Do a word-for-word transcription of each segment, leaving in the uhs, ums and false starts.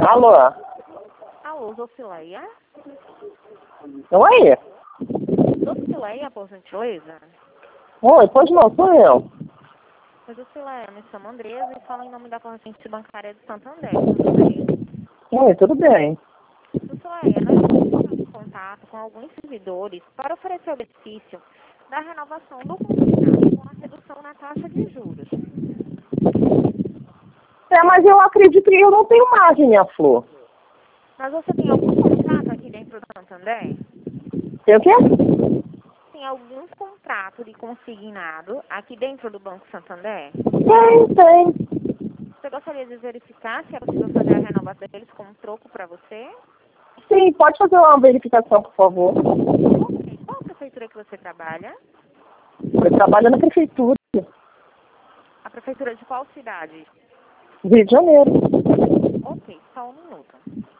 Alô? Alô, Zocileia? Oi? Zocileia, por gentileza? Oi, pois não, sou eu. Oi, Zocileia, me chamo Andresa e falo em nome da corrente bancária de Santander, tudo bem? Oi, tudo bem. Zocileia, nós estamos em contato com alguns servidores para oferecer o benefício da renovação do contrato com a redução na taxa de juros. É, mas eu acredito que eu não tenho margem, minha flor. Mas você tem algum contrato aqui dentro do Santander? Tem o quê? Tem algum contrato de consignado aqui dentro do Banco Santander? Tem, tem. Você gostaria de verificar se é possível fazer a renovação deles como troco para você? Sim, pode fazer uma verificação, por favor. Ok. Qual a prefeitura que você trabalha? Eu trabalho na prefeitura. A prefeitura de qual cidade? Rio de Janeiro. Ok, só um minuto.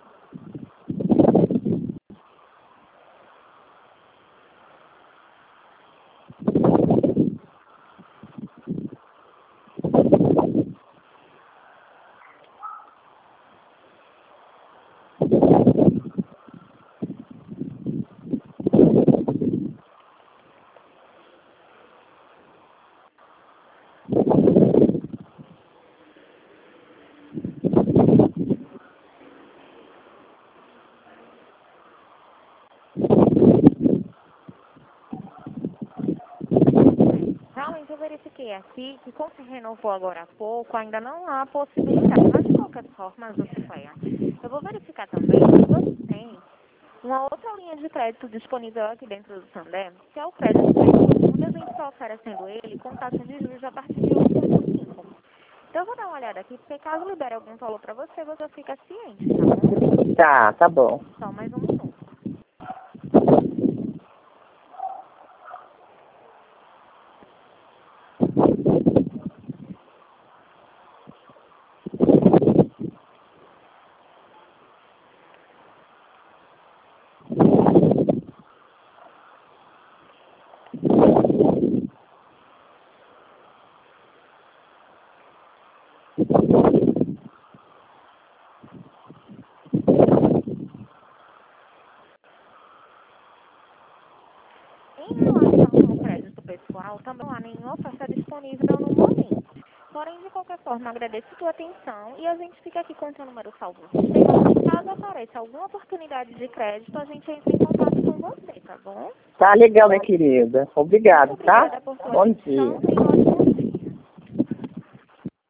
Realmente eu verifiquei aqui que como se renovou agora há pouco, ainda não há possibilidade. Mas de qualquer forma, Zocileia, eu vou verificar também se você tem uma outra linha de crédito disponível aqui dentro do Santander, que é o crédito premium, onde a gente está oferecendo ele com taxa de juros a partir de um vírgula cinco. Então eu vou dar uma olhada aqui, porque caso libere algum valor para você, você fica ciente, tá bom? Tá, tá bom. Só mais um minuto. Em relação ao crédito pessoal, também não há nenhuma oferta disponível no momento. Porém, de qualquer forma, agradeço a sua atenção e a gente fica aqui com o seu número salvo no sistema. Caso apareça alguma oportunidade de crédito, a gente entra em contato com você, tá bom? Tá legal, minha querida. Obrigado, Muito tá? obrigada por sua Bom atenção. dia. Tenha um ótimo